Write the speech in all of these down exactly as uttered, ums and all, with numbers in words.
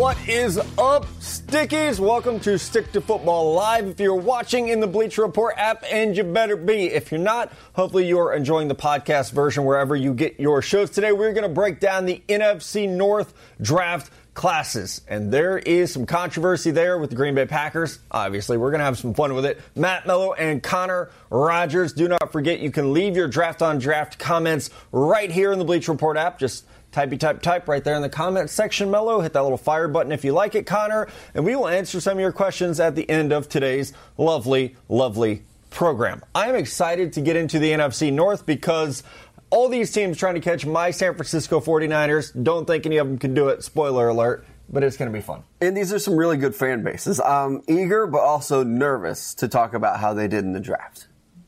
What is up, Stickies? Welcome to Stick to Football Live. If you're watching in the Bleacher Report app, and you better be. If you're not, hopefully you're enjoying the podcast version wherever you get your shows. Today, we're going to break down the N F C North draft classes. And there is some controversy there with the Green Bay Packers. Obviously, we're going to have some fun with it. Matt Mello and Connor Rogers. Do not forget, you can leave your draft on draft comments right here in the Bleacher Report app. Just typey type type right there in the comment section, Mello. Hit that little fire button if you like it, Connor. And we will answer some of your questions at the end of today's lovely, lovely program. I am excited to get into the N F C North because all these teams trying to catch my San Francisco forty-niners. Don't think any of them can do it. Spoiler alert. But it's going to be fun. And these are some really good fan bases. I'm eager, but also nervous to talk about how they did in the draft.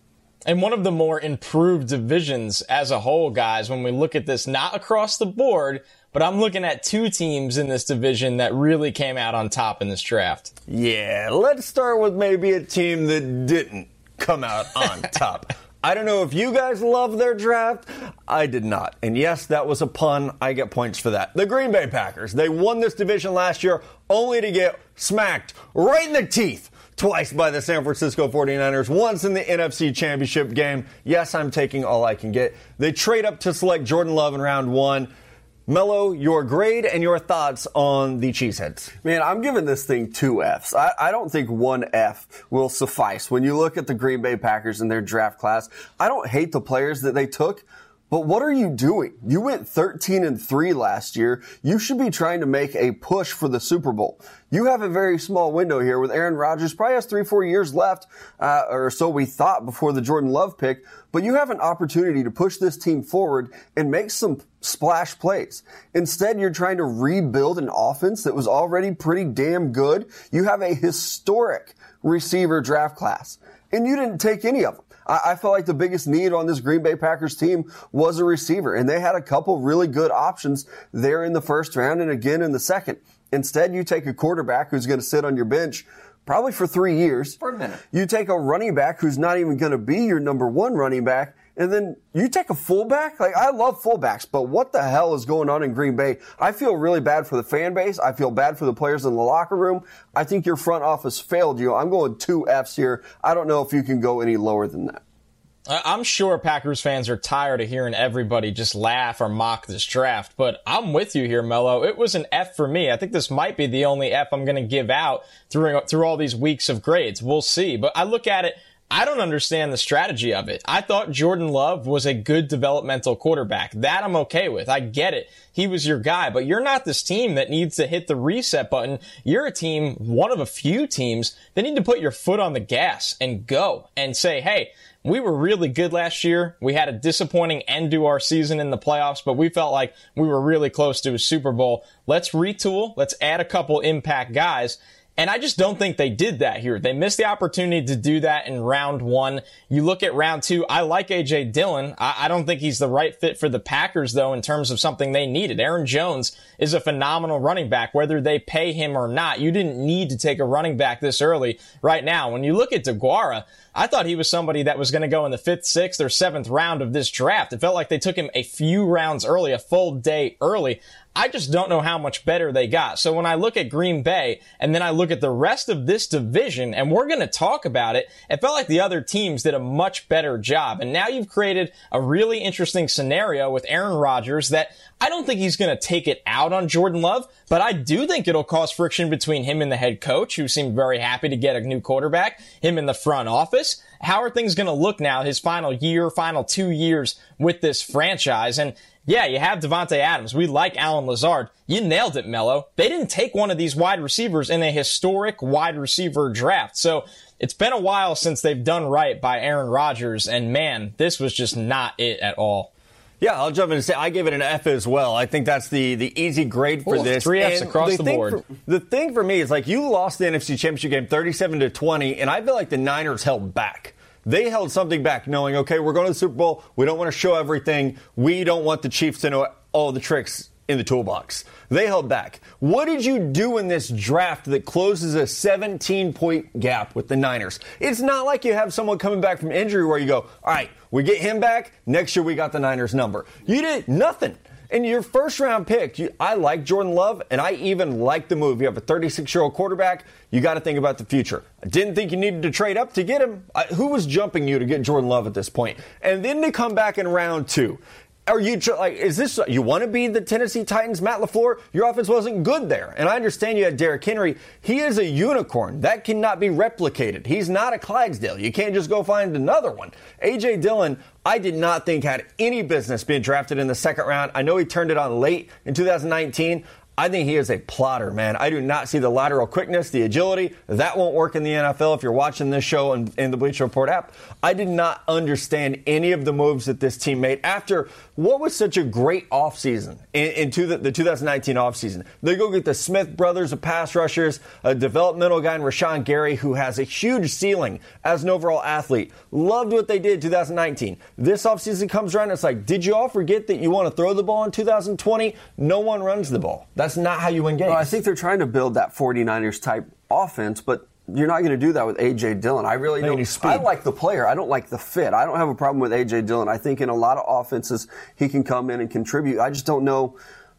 And one of the more improved divisions as a whole, guys, when we look at this, not across the board, but I'm looking at two teams in this division that really came out on top in this draft. Yeah, let's start with maybe a team that didn't come out on top. I don't know if you guys love their draft. I did not. And yes, that was a pun. I get points for that. The Green Bay Packers. They won this division last year only to get smacked right in the teeth twice by the San Francisco forty-niners, once in the N F C Championship game. Yes, I'm taking all I can get. They trade up to select Jordan Love in round one. Mello, your grade and your thoughts on the Cheeseheads. Man, I'm giving this thing two Fs. I, I don't think one F will suffice. When you look at the Green Bay Packers and their draft class, I don't hate the players that they took, but what are you doing? You went thirteen and three last year. You should be trying to make a push for the Super Bowl. You have a very small window here with Aaron Rodgers. Probably has three, four years left, uh, or so we thought before the Jordan Love pick. But you have an opportunity to push this team forward and make some splash plays. Instead, you're trying to rebuild an offense that was already pretty damn good. You have a historic receiver draft class, and you didn't take any of them. I felt like the biggest need on this Green Bay Packers team was a receiver, and they had a couple really good options there in the first round and again in the second. Instead, you take a quarterback who's going to sit on your bench probably for three years. For a minute. You take a running back who's not even going to be your number one running back, and then you take a fullback. Like, I love fullbacks, but what the hell is going on in Green Bay? I feel really bad for the fan base. I feel bad for the players in the locker room. I think your front office failed you. I'm going two Fs here. I don't know if you can go any lower than that. I'm sure Packers fans are tired of hearing everybody just laugh or mock this draft, but I'm with you here, Mello. It was an F for me. I think this might be the only F I'm going to give out through, through all these weeks of grades. We'll see. But I look at it, I don't understand the strategy of it. I thought Jordan Love was a good developmental quarterback. That I'm okay with. I get it. He was your guy, but you're not this team that needs to hit the reset button. You're a team, one of a few teams, that need to put your foot on the gas and go and say, hey, we were really good last year. We had a disappointing end to our season in the playoffs, but we felt like we were really close to a Super Bowl. Let's retool. Let's add a couple impact guys. And I just don't think they did that here. They missed the opportunity to do that in round one. You look at round two, I like A J Dillon. I, I don't think he's the right fit for the Packers, though, in terms of something they needed. Aaron Jones is a phenomenal running back, whether they pay him or not. You didn't need to take a running back this early right now. When you look at DeGuara, I thought he was somebody that was going to go in the fifth, sixth, or seventh round of this draft. It felt like they took him a few rounds early, a full day early. I just don't know how much better they got. So when I look at Green Bay and then I look at the rest of this division, and we're going to talk about it, it felt like the other teams did a much better job. And now you've created a really interesting scenario with Aaron Rodgers that I don't think he's going to take it out on Jordan Love, but I do think it'll cause friction between him and the head coach, who seemed very happy to get a new quarterback, him in the front office. How are things going to look now, his final year, final two years with this franchise? And yeah, you have Devontae Adams. We like Allen Lazard. You nailed it, Mello. They didn't take one of these wide receivers in a historic wide receiver draft. So it's been a while since they've done right by Aaron Rodgers, and man, this was just not it at all. Yeah, I'll jump in and say I give it an F as well. I think that's the, the easy grade for Ooh, this. Three Fs and across the the board. For, the thing for me is, like, you lost the N F C Championship game thirty-seven to twenty, and I feel like the Niners held back. They held something back, knowing, okay, we're going to the Super Bowl. We don't want to show everything. We don't want the Chiefs to know all the tricks in the toolbox. They held back. What did you do in this draft that closes a seventeen-point gap with the Niners? It's not like you have someone coming back from injury where you go, all right, we get him back, next year we got the Niners number. You did nothing. And your first round pick, you, I like Jordan Love, and I even like the move. You have a thirty-six-year-old quarterback. You got to think about the future. I didn't think you needed to trade up to get him. I, who was jumping you to get Jordan Love at this point? And then to come back in round two. Are you like, is this, you want to be the Tennessee Titans, Matt LaFleur? Your offense wasn't good there. And I understand you had Derrick Henry. He is a unicorn. That cannot be replicated. He's not a Clydesdale. You can't just go find another one. A J. Dillon, I did not think had any business being drafted in the second round. I know he turned it on late in two thousand nineteen. I think he is a plotter, man. I do not see the lateral quickness, the agility. That won't work in the N F L if you're watching this show in, in the Bleacher Report app. I did not understand any of the moves that this team made after what was such a great offseason in, into the, the two thousand nineteen offseason. They go get the Smith brothers of pass rushers, a developmental guy in Rashawn Gary who has a huge ceiling as an overall athlete. Loved what they did in two thousand nineteen. This offseason comes around, it's like, did you all forget that you want to throw the ball in two thousand twenty? No one runs the ball. That's not how you win games. Well, I think they're trying to build that 49ers type offense, but you're not going to do that with A J. Dillon. I really don't. I like the player. I don't like the fit. I don't have a problem with A J. Dillon. I think in a lot of offenses he can come in and contribute. I just don't know.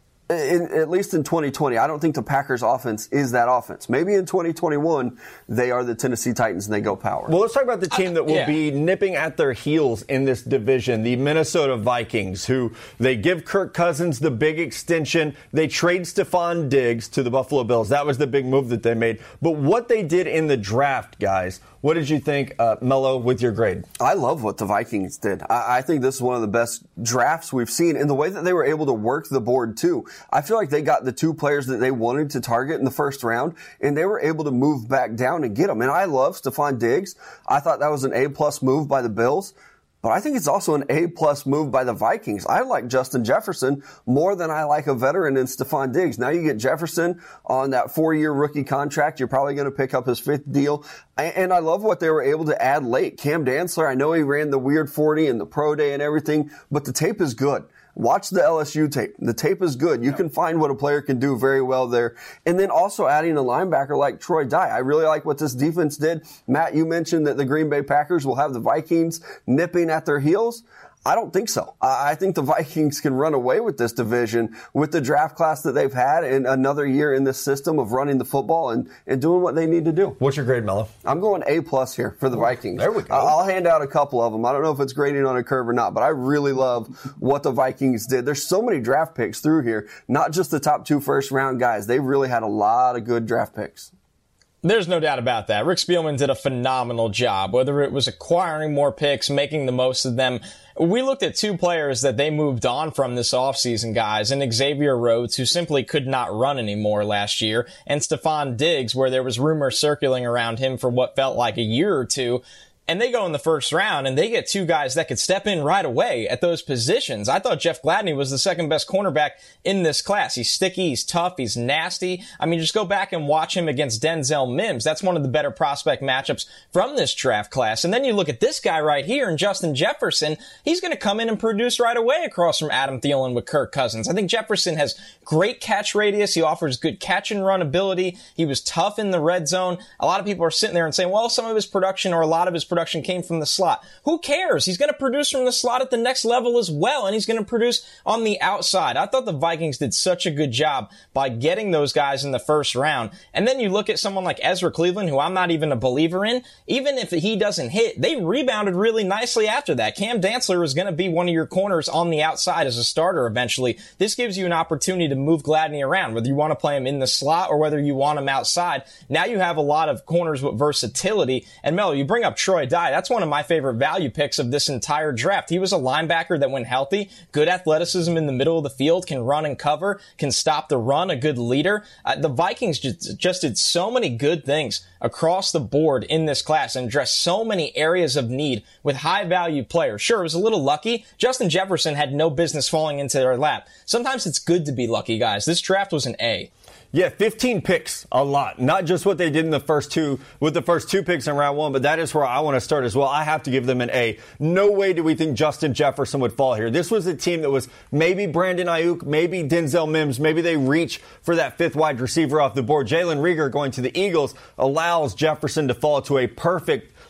In, at least in twenty twenty, I don't think the Packers offense is that offense. Maybe in twenty twenty-one, they are the Tennessee Titans and they go power. Well, let's talk about the team that will yeah. be nipping at their heels in this division, the Minnesota Vikings, who they give Kirk Cousins the big extension. They trade Stephon Diggs to the Buffalo Bills. That was the big move that they made. But what they did in the draft, guys, what did you think, uh, Mello, with your grade? I love what the Vikings did. I, I think this is one of the best drafts we've seen in the way that they were able to work the board, too. I feel like they got the two players that they wanted to target in the first round, and they were able to move back down and get them. And I love Stephon Diggs. I thought that was an A-plus move by the Bills. But I think it's also an A-plus move by the Vikings. I like Justin Jefferson more than I like a veteran in Stephon Diggs. Now you get Jefferson on that four-year rookie contract. You're probably going to pick up his fifth deal. And I love what they were able to add late. Cam Dantzler, I know he ran the weird forty and the pro day and everything, but the tape is good. Watch the L S U tape. The tape is good. You can find what a player can do very well there. And then also adding a linebacker like Troy Dye. I really like what this defense did. Matt, you mentioned that the Green Bay Packers will have the Vikings nipping at their heels. I don't think so. I think the Vikings can run away with this division with the draft class that they've had and another year in this system of running the football and, and doing what they need to do. What's your grade, Mello? I'm going A-plus here for the Vikings. There we go. I'll hand out a couple of them. I don't know if it's grading on a curve or not, but I really love what the Vikings did. There's so many draft picks through here, not just the top two first-round guys. They really had a lot of good draft picks. There's no doubt about that. Rick Spielman did a phenomenal job, whether it was acquiring more picks, making the most of them. We looked at two players that they moved on from this offseason, guys, and Xavier Rhodes, who simply could not run anymore last year, and Stephon Diggs, where there was rumors circling around him for what felt like a year or two. And they go in the first round, and they get two guys that could step in right away at those positions. I thought Jeff Gladney was the second best cornerback in this class. He's sticky, he's tough, he's nasty. I mean, just go back and watch him against Denzel Mims. That's one of the better prospect matchups from this draft class. And then you look at this guy right here, and Justin Jefferson. He's going to come in and produce right away across from Adam Thielen with Kirk Cousins. I think Jefferson has great catch radius. He offers good catch and run ability. He was tough in the red zone. A lot of people are sitting there and saying, well, some of his production or a lot of his production came from the slot. Who cares? He's going to produce from the slot at the next level as well, and he's going to produce on the outside. I thought the Vikings did such a good job by getting those guys in the first round. And then you look at someone like Ezra Cleveland, who I'm not even a believer in. Even if he doesn't hit, they rebounded really nicely after that. Cam Dantzler is going to be one of your corners on the outside as a starter eventually. This gives you an opportunity to move Gladney around, whether you want to play him in the slot or whether you want him outside. Now you have a lot of corners with versatility. And Mel, you bring up Troy Dye. That's one of my favorite value picks of this entire draft. He was a linebacker that, when healthy, good athleticism in the middle of the field, can run and cover, can stop the run, a good leader. Uh, the Vikings just, just did so many good things across the board in this class and addressed so many areas of need with high-value players. Sure, it was a little lucky. Justin Jefferson had no business falling into their lap. Sometimes it's good to be lucky, guys. This draft was an A. Yeah, fifteen picks, a lot. Not just what they did in the first two, with the first two picks in round one, but that is where I want to start as well. I have to give them an A. No way do we think Justin Jefferson would fall here. This was a team that was maybe Brandon Ayuk, maybe Denzel Mims, maybe they reach for that fifth wide receiver off the board. Jalen Reagor going to the Eagles allows Jefferson to fall to a perfect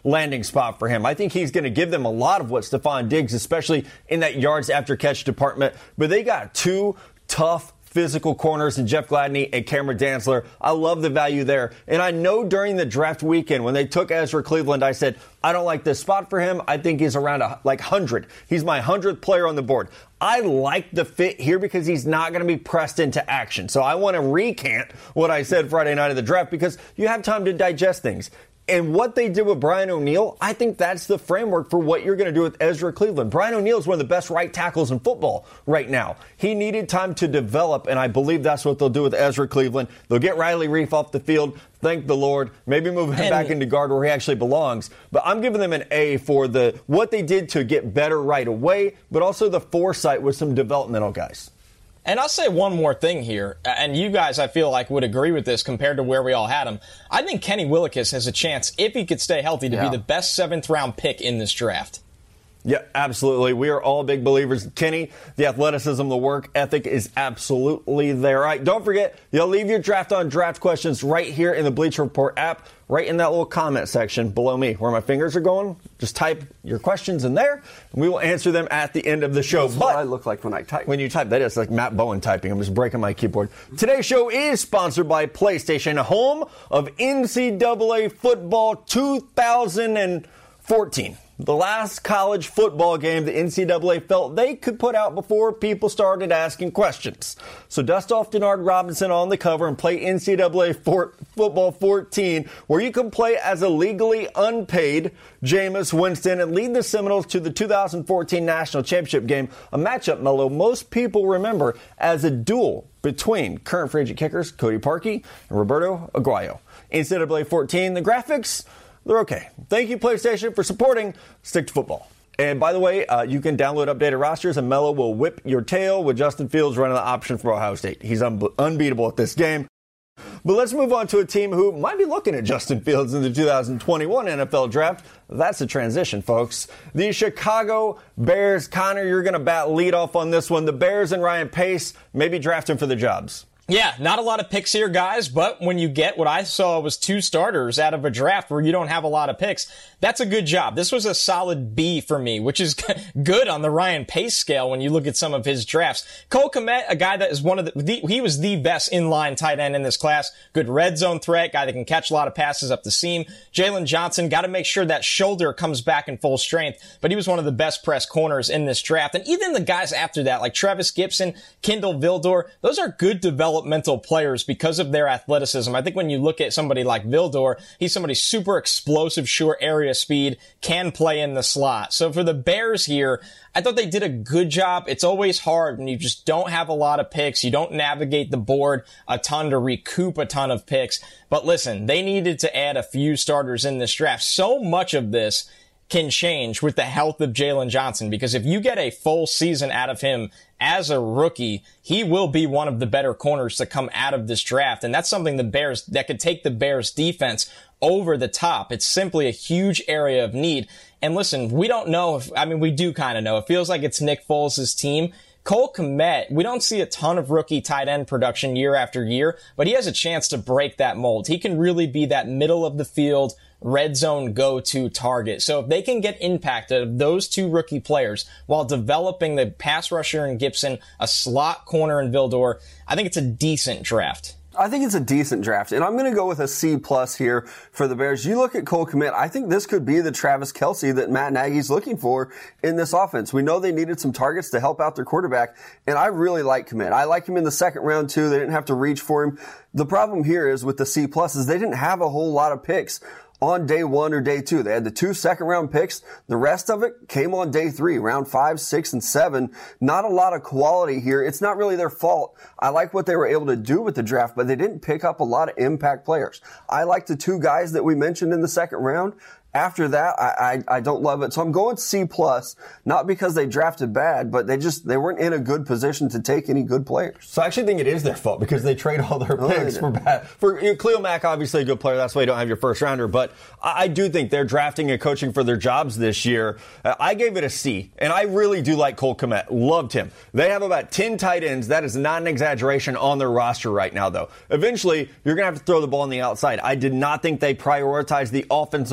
landing spot for him. I think he's going to give them a lot of what Stephon Diggs, especially in that yards after catch department. But they got two tough physical corners in Jeff Gladney and Cameron Dantzler. I love the value there. And I know during the draft weekend when they took Ezra Cleveland, I said, I don't like this spot for him. I think he's around a, like one hundred. He's my one hundredth player on the board. I like the fit here because he's not going to be pressed into action. So I want to recant what I said Friday night of the draft because you have time to digest things. And what they did with Brian O'Neill, I think that's the framework for what you're going to do with Ezra Cleveland. Brian O'Neill is one of the best right tackles in football right now. He needed time to develop, and I believe that's what they'll do with Ezra Cleveland. They'll get Riley Reif off the field, thank the Lord, maybe move him and back into guard where he actually belongs. But I'm giving them an A for the what they did to get better right away, but also the foresight with some developmental guys. And I'll say one more thing here, and you guys, I feel like, would agree with this compared to where we all had him. I think Kenny Willekes has a chance, if he could stay healthy, to yeah. be the best seventh-round pick in this draft. Yeah, absolutely. We are all big believers. Kenny, the athleticism, the work ethic is absolutely there. All right, don't forget, you'll leave your draft on draft questions right here in the Bleacher Report app, right in that little comment section below me where my fingers are going. Just type your questions in there, and we will answer them at the end of the show. That's but what I look like when I type. When you type, that is like Matt Bowen typing. I'm just breaking my keyboard. Today's show is sponsored by PlayStation, home of N C double A football two thousand fourteen. The last college football game the N C double A felt they could put out before people started asking questions. So dust off Denard Robinson on the cover and play N C double A for, Football fourteen, where you can play as a legally unpaid Jameis Winston and lead the Seminoles to the two thousand fourteen National Championship game, a matchup, Mello, most people remember as a duel between current free agent kickers Cody Parkey and Roberto Aguayo. N C double A fourteen, the graphics, they're okay. Thank you, PlayStation, for supporting Stick to Football. And by the way, uh, you can download updated rosters, and Mello will whip your tail with Justin Fields running the option for Ohio State. He's un- unbeatable at this game. But let's move on to a team who might be looking at Justin Fields in the two thousand twenty-one N F L Draft. That's a transition, folks. The Chicago Bears. Connor, you're going to bat lead off on this one. The Bears and Ryan Pace maybe draft him for the jobs. Yeah, not a lot of picks here, guys, but when you get what I saw was two starters out of a draft where you don't have a lot of picks, that's a good job. This was a solid B for me, which is good on the Ryan Pace scale when you look at some of his drafts. Cole Kmet, a guy that is one of the, the he was the best inline tight end in this class. Good red zone threat, guy that can catch a lot of passes up the seam. Jalen Johnson, got to make sure that shoulder comes back in full strength, but he was one of the best press corners in this draft. And even the guys after that, like Travis Gibson, Kindle Vildor, those are good developmental players because of their athleticism. I think when you look at somebody like Vildor, he's somebody super explosive, short area speed, can play in the slot. So for the Bears here, I thought they did a good job. It's always hard when you just don't have a lot of picks. You don't navigate the board a ton to recoup a ton of picks. But listen, they needed to add a few starters in this draft. So much of this can change with the health of Jalen Johnson, because if you get a full season out of him as a rookie, he will be one of the better corners to come out of this draft. And that's something the Bears, that could take the Bears defense over the top. It's simply a huge area of need. And listen, we don't know if, I mean, we do kind of know. It feels like it's Nick Foles' team. Cole Kmet, we don't see a ton of rookie tight end production year after year, but he has a chance to break that mold. He can really be that middle of the field, red zone go-to target. So if they can get impact out of those two rookie players while developing the pass rusher in Gibson, a slot corner in Vildor, I think it's a decent draft. I think it's a decent draft, and I'm going to go with a C plus here for the Bears. You look at Cole Kmet, I think this could be the Travis Kelce that Matt Nagy's looking for in this offense. We know they needed some targets to help out their quarterback, and I really like Kmet. I like him in the second round too. They didn't have to reach for him. The problem here is with the C plus is they didn't have a whole lot of picks on day one or day two. They had the two second round picks. The rest of it came on day three, round five, six, and seven. Not a lot of quality here. It's not really their fault. I like what they were able to do with the draft, but they didn't pick up a lot of impact players. I like the two guys that we mentioned in the second round. After that, I, I, I don't love it. So I'm going C plus, not because they drafted bad, but they just, they weren't in a good position to take any good players. So I actually think it is their fault because they trade all their picks oh, for bad. For you know, Khalil Mack, obviously a good player. That's why you don't have your first rounder. But I, I do think they're drafting and coaching for their jobs this year. Uh, I gave it a C, and I really do like Cole Kmet. Loved him. They have about ten tight ends. That is not an exaggeration on their roster right now, though. Eventually, you're going to have to throw the ball on the outside. I did not think they prioritized the offensive line or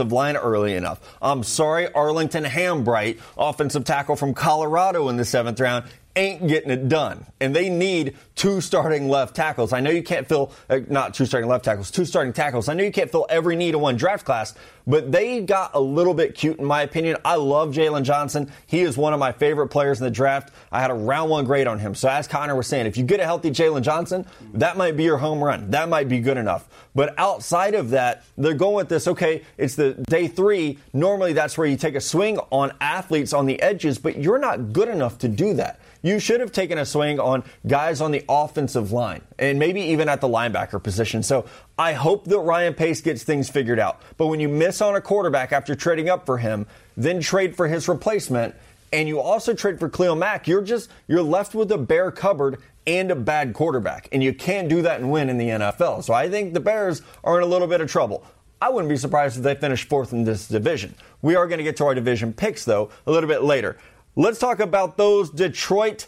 early enough. I'm sorry, Arlington Hambright, offensive tackle from Colorado in the seventh round, ain't getting it done. And they need two starting left tackles. I know you can't fill, uh, not two starting left tackles, two starting tackles. I know you can't fill every need in one draft class, but they got a little bit cute in my opinion. I love Jalen Johnson. He is one of my favorite players in the draft. I had a round one grade on him. So as Connor was saying, if you get a healthy Jalen Johnson, that might be your home run. That might be good enough. But outside of that, they're going with this, okay, it's the day three. Normally that's where you take a swing on athletes on the edges, but you're not good enough to do that. You should have taken a swing on guys on the offensive line and maybe even at the linebacker position. So I hope that Ryan Pace gets things figured out. But when you miss on a quarterback after trading up for him, then trade for his replacement, and you also trade for Khalil Mack, you're just you're left with a bare cupboard and a bad quarterback. And you can't do that and win in the N F L. So I think the Bears are in a little bit of trouble. I wouldn't be surprised if they finish fourth in this division. We are going to get to our division picks, though, a little bit later. Let's talk about those Detroit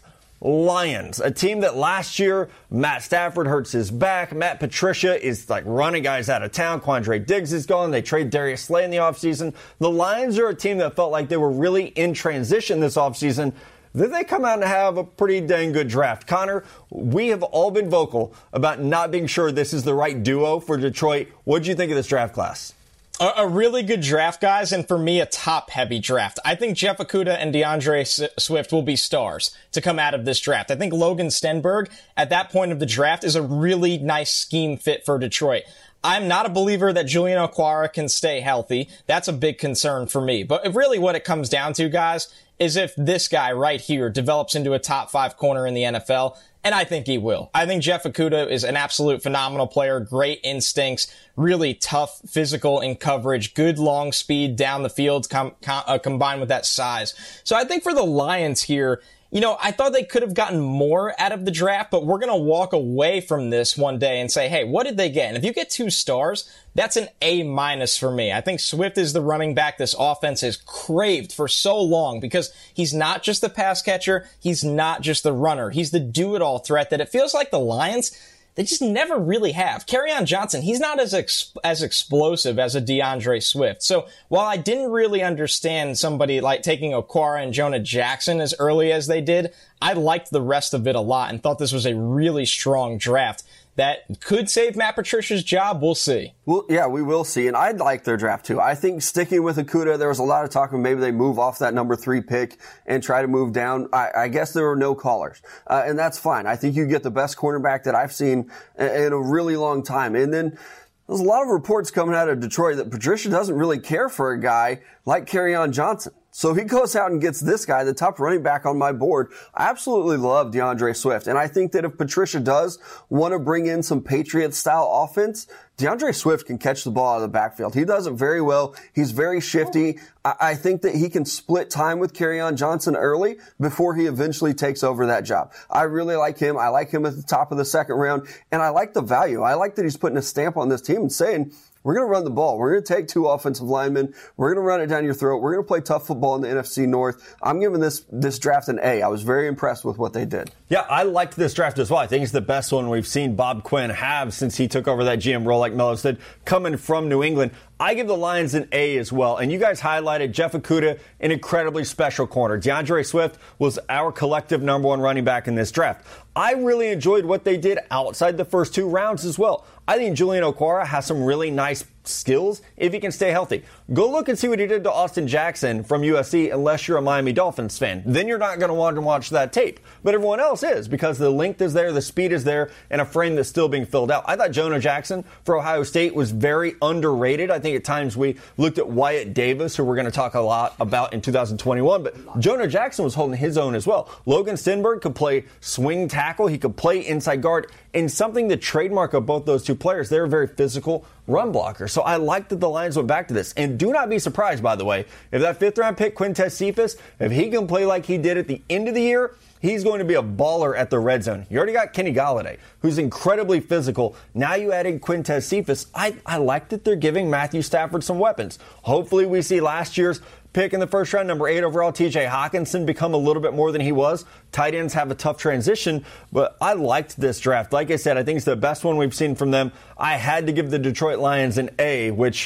Lions, a team that last year, Matt Stafford hurts his back. Matt Patricia is like running guys out of town. Quandre Diggs is gone. They trade Darius Slay in the offseason. The Lions are a team that felt like they were really in transition this offseason. Then they come out and have a pretty dang good draft. Connor, we have all been vocal about not being sure this is the right duo for Detroit. What did you think of this draft class? A really good draft, guys, and for me, a top-heavy draft. I think Jeff Okudah and DeAndre Swift will be stars to come out of this draft. I think Logan Stenberg, at that point of the draft, is a really nice scheme fit for Detroit. I'm not a believer that Julian Okwara can stay healthy. That's a big concern for me. But really what it comes down to, guys, is if this guy right here develops into a top five corner in the N F L, and I think he will. I think Jeff Okudah is an absolute phenomenal player, great instincts, really tough physical in coverage, good long speed down the field com- com- uh, combined with that size. So I think for the Lions here, you know, I thought they could have gotten more out of the draft, but we're going to walk away from this one day and say, hey, what did they get? And if you get two stars, that's an A minus for me. I think Swift is the running back this offense has craved for so long because he's not just the pass catcher. He's not just the runner. He's the do-it-all threat that it feels like the Lions, they just never really have. Kerryon Johnson, he's not as ex- as explosive as a DeAndre Swift. So while I didn't really understand somebody like taking Okwara and Jonah Jackson as early as they did, I liked the rest of it a lot and thought this was a really strong draft that could save Matt Patricia's job. We'll see. Well, yeah, we will see. And I'd like their draft too. I think sticking with Okudah, there was a lot of talk of maybe they move off that number three pick and try to move down. I, I guess there were no callers. Uh, and that's fine. I think you get the best cornerback that I've seen in a really long time. And then there's a lot of reports coming out of Detroit that Patricia doesn't really care for a guy like Kerryon Johnson. So he goes out and gets this guy, the top running back on my board. I absolutely love DeAndre Swift. And I think that if Patricia does want to bring in some Patriot-style offense, DeAndre Swift can catch the ball out of the backfield. He does it very well. He's very shifty. I, I think that he can split time with Kerryon Johnson early before he eventually takes over that job. I really like him. I like him at the top of the second round. And I like the value. I like that he's putting a stamp on this team and saying, we're going to run the ball. We're going to take two offensive linemen. We're going to run it down your throat. We're going to play tough football in the N F C North. I'm giving this this draft an A. I was very impressed with what they did. Yeah, I liked this draft as well. I think it's the best one we've seen Bob Quinn have since he took over that G M role, like Mello said, coming from New England. I give the Lions an A as well. And you guys highlighted Jeff Okudah, an incredibly special corner. DeAndre Swift was our collective number one running back in this draft. I really enjoyed what they did outside the first two rounds as well. I think Julian Okwara has some really nice skills if he can stay healthy. Go look and see what he did to Austin Jackson from U S C unless you're a Miami Dolphins fan. Then you're not going to want to watch that tape. But everyone else is because the length is there, the speed is there, and a frame that's still being filled out. I thought Jonah Jackson for Ohio State was very underrated. I think at times we looked at Wyatt Davis, who we're going to talk a lot about in two thousand twenty-one, but Jonah Jackson was holding his own as well. Logan Stenberg could play swing tackle. He could play inside guard. And something the trademark of both those two players, they're very physical run blockers. So I like that the Lions went back to this. And do not be surprised, by the way, if that fifth round pick, Quintez Cephas, if he can play like he did at the end of the year, he's going to be a baller at the red zone. You already got Kenny Golladay, who's incredibly physical. Now you add in Quintez Cephas. I, I like that they're giving Matthew Stafford some weapons. Hopefully we see last year's pick in the first round, number eight overall, T J Hawkinson, become a little bit more than he was. Tight ends have a tough transition, but I liked this draft. Like I said, I think it's the best one we've seen from them. I had to give the Detroit Lions an A, which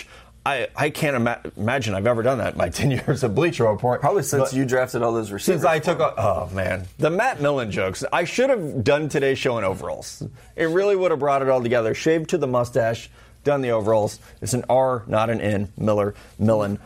I, I can't ima- imagine I've ever done that in my ten years of Bleacher Report. Probably since but you drafted all those receivers. Since I took a, oh, man. The Matt Millen jokes. I should have done today's show in overalls. It really would have brought it all together. Shaved to the mustache, done the overalls. It's an R, not an N. Miller, Millen.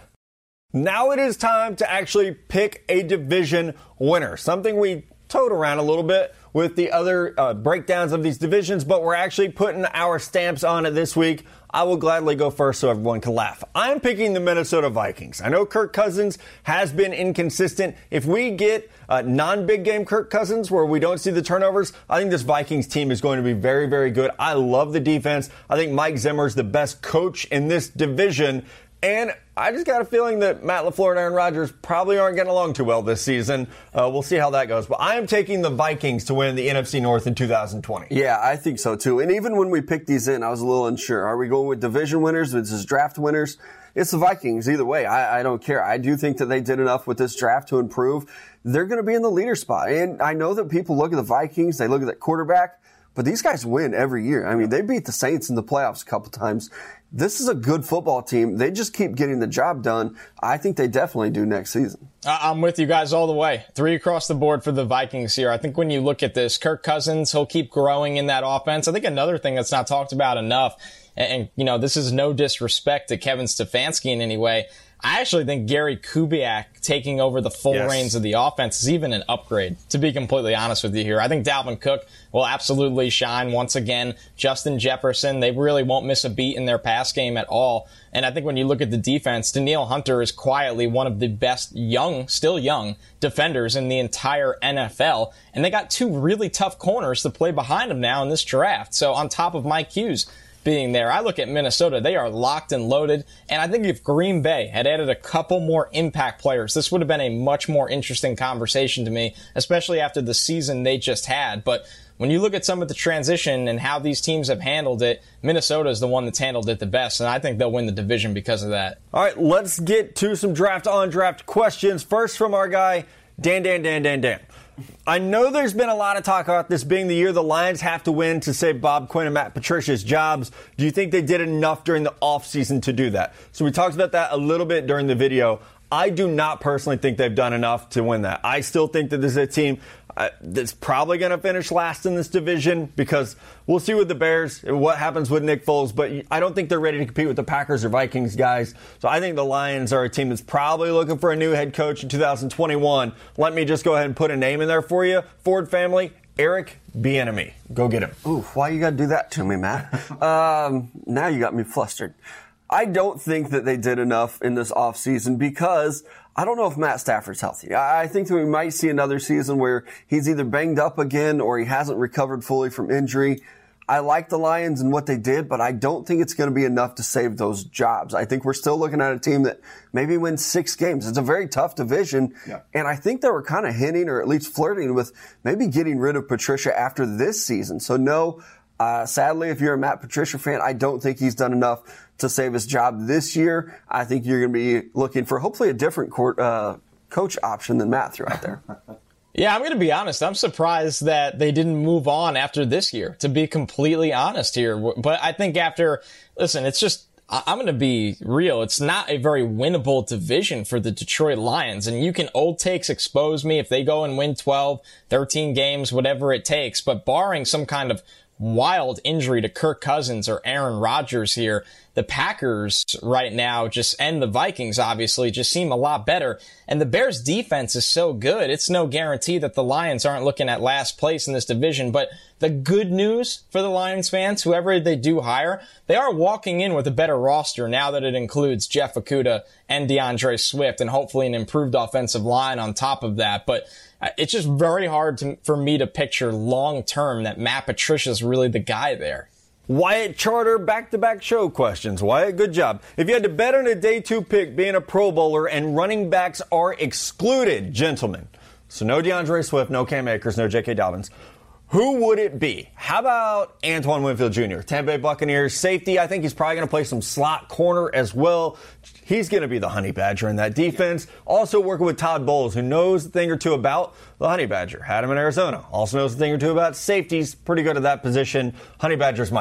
Now it is time to actually pick a division winner. Something we toed around a little bit with the other uh, breakdowns of these divisions, but we're actually putting our stamps on it this week. I will gladly go first so everyone can laugh. I'm picking the Minnesota Vikings. I know Kirk Cousins has been inconsistent. If we get uh, non-big game Kirk Cousins where we don't see the turnovers, I think this Vikings team is going to be very, very good. I love the defense. I think Mike Zimmer is the best coach in this division. And I just got a feeling that Matt LaFleur and Aaron Rodgers probably aren't getting along too well this season. Uh, we'll see how that goes. But I am taking the Vikings to win the N F C North in two thousand twenty. Yeah, I think so too. And even when we picked these in, I was a little unsure. Are we going with division winners? With this draft winners? It's the Vikings. Either way, I, I don't care. I do think that they did enough with this draft to improve. They're going to be in the leader spot. And I know that people look at the Vikings, they look at that quarterback, but these guys win every year. I mean, they beat the Saints in the playoffs a couple times. This is a good football team. They just keep getting the job done. I think they definitely do next season. I'm with you guys all the way. Three across the board for the Vikings here. I think when you look at this, Kirk Cousins, he'll keep growing in that offense. I think another thing that's not talked about enough, and, and you know, this is no disrespect to Kevin Stefanski in any way, I actually think Gary Kubiak taking over the full yes. reins of the offense is even an upgrade, to be completely honest with you here. I think Dalvin Cook will absolutely shine once again. Justin Jefferson, they really won't miss a beat in their pass game at all. And I think when you look at the defense, Danielle Hunter is quietly one of the best young, still young, defenders in the entire N F L. And they got two really tough corners to play behind him now in this draft. So on top of Mike Hughes being there, I look at Minnesota. They are locked and loaded. And I think if Green Bay had added a couple more impact players, this would have been a much more interesting conversation to me, especially after the season they just had. But when you look at some of the transition and how these teams have handled it, Minnesota is the one that's handled it the best, and I think they'll win the division because of that. All right, let's get to some draft-on-draft questions. First from our guy, Dan, Dan, Dan, Dan, Dan. I know there's been a lot of talk about this being the year the Lions have to win to save Bob Quinn and Matt Patricia's jobs. Do you think they did enough during the offseason to do that? So we talked about that a little bit during the video. I do not personally think they've done enough to win that. I still think that this is a team uh, that's probably going to finish last in this division because we'll see with the Bears what happens with Nick Foles, but I don't think they're ready to compete with the Packers or Vikings guys. So I think the Lions are a team that's probably looking for a new head coach in two thousand twenty-one. Let me just go ahead and put a name in there for you. Ford family, Eric Bieniemy. Go get him. Ooh, why you got to do that to me, Matt? um, now you got me flustered. I don't think that they did enough in this offseason because I don't know if Matt Stafford's healthy. I think that we might see another season where he's either banged up again or he hasn't recovered fully from injury. I like the Lions and what they did, but I don't think it's going to be enough to save those jobs. I think we're still looking at a team that maybe wins six games. It's a very tough division, yeah. and I think they were kind of hinting or at least flirting with maybe getting rid of Patricia after this season. So no, uh, sadly, if you're a Matt Patricia fan, I don't think he's done enough to save his job this year. I think you're going to be looking for hopefully a different court, uh, coach option than Matt threw out there. Yeah, I'm going to be honest. I'm surprised that they didn't move on after this year, to be completely honest here. But I think after, listen, it's just, I'm going to be real. It's not a very winnable division for the Detroit Lions. And you can old takes expose me if they go and win twelve, thirteen games, whatever it takes. But barring some kind of wild injury to Kirk Cousins or Aaron Rodgers here, the Packers right now just, and the Vikings obviously, just seem a lot better. And the Bears defense is so good, it's no guarantee that the Lions aren't looking at last place in this division. But the good news for the Lions fans, whoever they do hire, they are walking in with a better roster now that it includes Jeff Okudah and DeAndre Swift and hopefully an improved offensive line on top of that. But it's just very hard to, for me to picture long term that Matt Patricia is really the guy there. Wyatt Charter, back-to-back show questions. Wyatt, good job. If you had to bet on a day two pick being a Pro Bowler and running backs are excluded, gentlemen, so no DeAndre Swift, no Cam Akers, no J K. Dobbins, who would it be? How about Antoine Winfield Junior? Tampa Bay Buccaneers safety. I think he's probably going to play some slot corner as well. He's going to be the Honey Badger in that defense. Also working with Todd Bowles, who knows a thing or two about the Honey Badger. Had him in Arizona. Also knows a thing or two about safeties. Pretty good at that position. Honey Badger's my guy.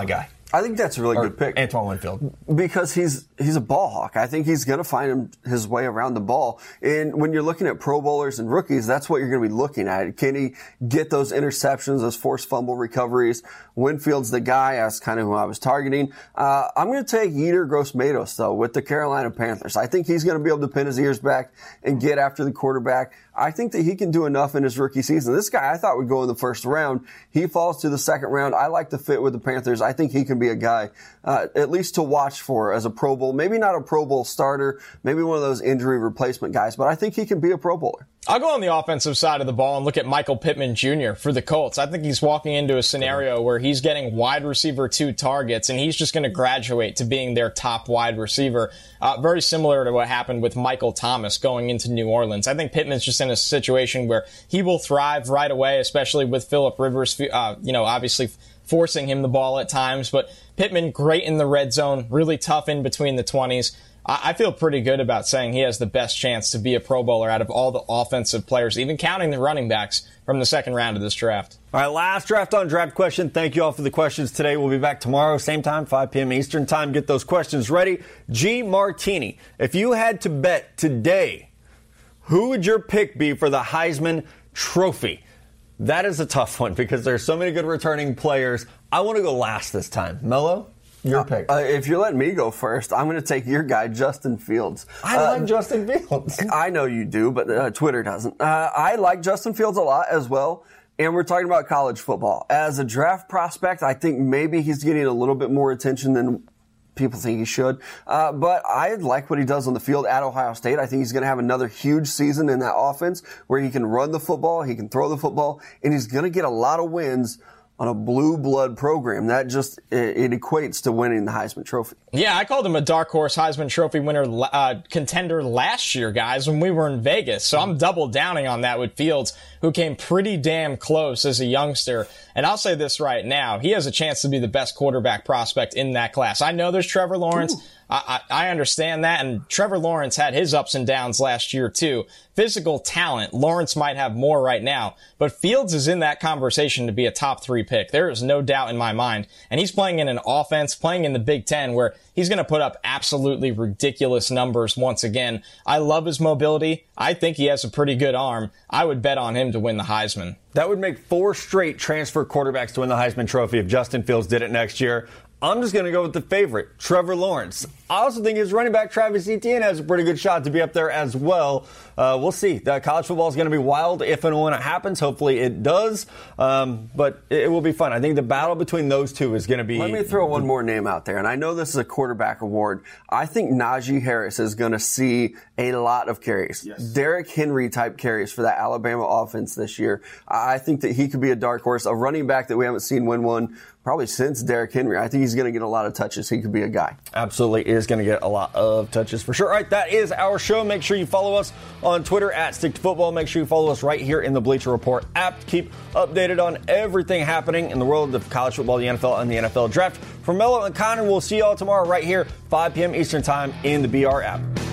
I think that's a really or good pick. Antoine Winfield. Because he's he's a ball hawk. I think he's going to find him, his way around the ball. And when you're looking at Pro Bowlers and rookies, that's what you're going to be looking at. Can he get those interceptions, those forced fumble recoveries? Winfield's the guy. That's kind of who I was targeting. Uh, I'm going to take Yetur Gross-Matos, though, with the Carolina Panthers. I think he's going to be able to pin his ears back and get after the quarterback. I think that he can do enough in his rookie season. This guy I thought would go in the first round. He falls to the second round. I like the fit with the Panthers. I think he can be a guy uh, at least to watch for as a Pro Bowl. Maybe not a Pro Bowl starter, maybe one of those injury replacement guys, but I think he can be a Pro Bowler. I'll go on the offensive side of the ball and look at Michael Pittman Junior for the Colts. I think he's walking into a scenario where he's getting wide receiver two targets, and he's just going to graduate to being their top wide receiver. Uh, very similar to what happened with Michael Thomas going into New Orleans. I think Pittman's just in a situation where he will thrive right away, especially with Phillip Rivers, uh, you know, obviously forcing him the ball at times. But Pittman, great in the red zone, really tough in between the twenties. I feel pretty good about saying he has the best chance to be a Pro Bowler out of all the offensive players, even counting the running backs from the second round of this draft. All right, last draft on draft question. Thank you all for the questions today. We'll be back tomorrow, same time, five p.m. Eastern time. Get those questions ready. G. Martini, if you had to bet today, who would your pick be for the Heisman Trophy? That is a tough one because there's so many good returning players. I want to go last this time. Mello? Your pick. Uh, if you're letting me go first, I'm going to take your guy, Justin Fields. I uh, like Justin Fields. I know you do, but uh, Twitter doesn't. Uh, I like Justin Fields a lot as well. And we're talking about college football. As a draft prospect, I think maybe he's getting a little bit more attention than people think he should. Uh, but I like what he does on the field at Ohio State. I think he's going to have another huge season in that offense where he can run the football, he can throw the football, and he's going to get a lot of wins on a blue blood program. That just, it, it equates to winning the Heisman Trophy. Yeah, I called him a dark horse Heisman Trophy winner uh, contender last year, guys, when we were in Vegas. So I'm double downing on that with Fields, who came pretty damn close as a youngster. And I'll say this right now, he has a chance to be the best quarterback prospect in that class. I know there's Trevor Lawrence. Ooh. I, I understand that, and Trevor Lawrence had his ups and downs last year, too. Physical talent, Lawrence might have more right now, but Fields is in that conversation to be a top three pick. There is no doubt in my mind, and he's playing in an offense, playing in the Big Ten, where he's going to put up absolutely ridiculous numbers once again. I love his mobility. I think he has a pretty good arm. I would bet on him to win the Heisman. That would make four straight transfer quarterbacks to win the Heisman Trophy if Justin Fields did it next year. I'm just going to go with the favorite, Trevor Lawrence. I also think his running back, Travis Etienne, has a pretty good shot to be up there as well. Uh, we'll see. The college football is going to be wild if and when it happens. Hopefully it does. Um, but it, it will be fun. I think the battle between those two is going to be... Let me throw one more name out there. And I know this is a quarterback award. I think Najee Harris is going to see a lot of carries. Yes. Derrick Henry-type carries for that Alabama offense this year. I think that he could be a dark horse, a running back that we haven't seen win one probably since Derrick Henry. I think he's going to get a lot of touches. He could be a guy. Absolutely is going to get a lot of touches for sure. All right, that is our show. Make sure you follow us on Twitter at Stick to Football. Make sure you follow us right here in the Bleacher Report app to keep updated on everything happening in the world of college football, the N F L, and the N F L Draft. For Mello and Connor, we'll see you all tomorrow right here, five p.m. Eastern Time in the B R app.